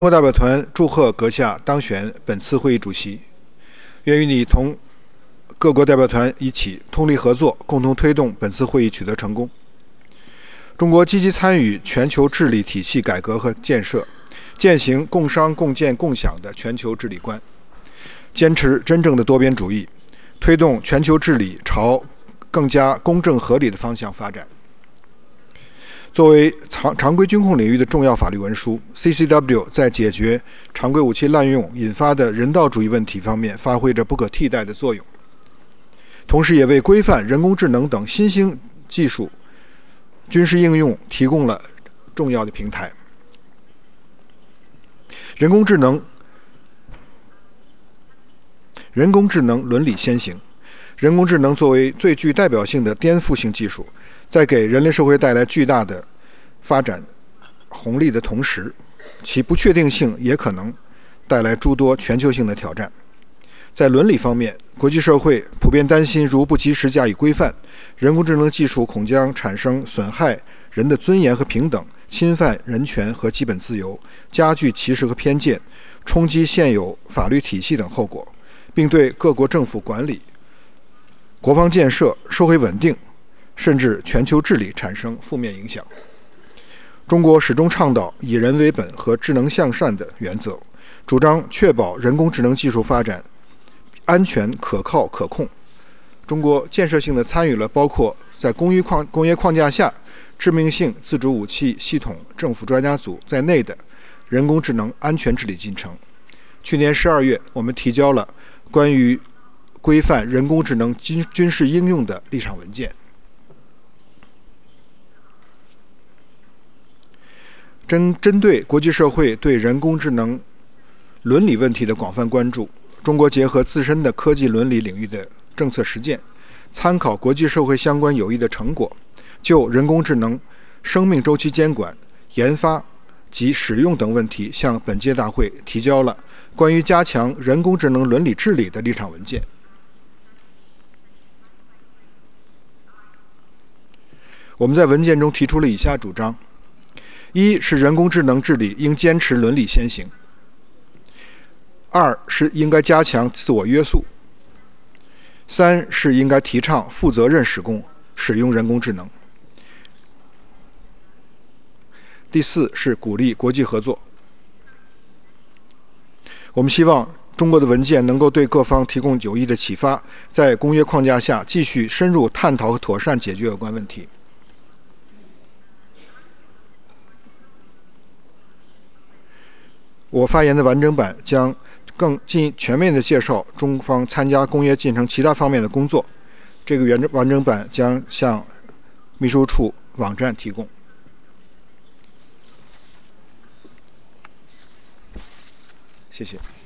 中国代表团祝贺阁下当选本次会议主席，愿与你同各国代表团一起通力合作，共同推动本次会议取得成功。中国积极参与全球治理体系改革和建设，践行共商共建共享的全球治理观，坚持真正的多边主义，推动全球治理朝更加公正合理的方向发展。作为常规军控领域的重要法律文书 ，CCW 在解决常规武器滥用引发的人道主义问题方面发挥着不可替代的作用，同时也为规范人工智能等新兴技术军事应用提供了重要的平台。人工智能伦理先行。人工智能作为最具代表性的颠覆性技术，在给人类社会带来巨大的发展红利的同时，其不确定性也可能带来诸多全球性的挑战。在伦理方面，国际社会普遍担心，如不及时加以规范，人工智能技术恐将产生损害人的尊严和平等、侵犯人权和基本自由、加剧歧视和偏见、冲击现有法律体系等后果，并对各国政府管理、国防建设、社会稳定甚至全球治理产生负面影响。中国始终倡导以人为本和智能向善的原则，主张确保人工智能技术发展安全、可靠、可控。中国建设性地参与了包括在工业框架下致命性自主武器系统政府专家组在内的人工智能安全治理进程。去年12月，我们提交了关于规范人工智能军事应用的立场文件。针对国际社会对人工智能伦理问题的广泛关注，中国结合自身的科技伦理领域的政策实践，参考国际社会相关有益的成果，就人工智能生命周期监管、研发及使用等问题，向本届大会提交了关于加强人工智能伦理治理的立场文件。我们在文件中提出了以下主张：一是人工智能治理应坚持伦理先行；二是应该加强自我约束；三是应该提倡负责任使用人工智能；第四是鼓励国际合作。我们希望中国的文件能够对各方提供有益的启发，在公约框架下继续深入探讨和妥善解决有关问题。我发言的完整版将更全面地介绍中方参加公约进程其他方面的工作，这个完整版将向秘书处网站提供。谢谢。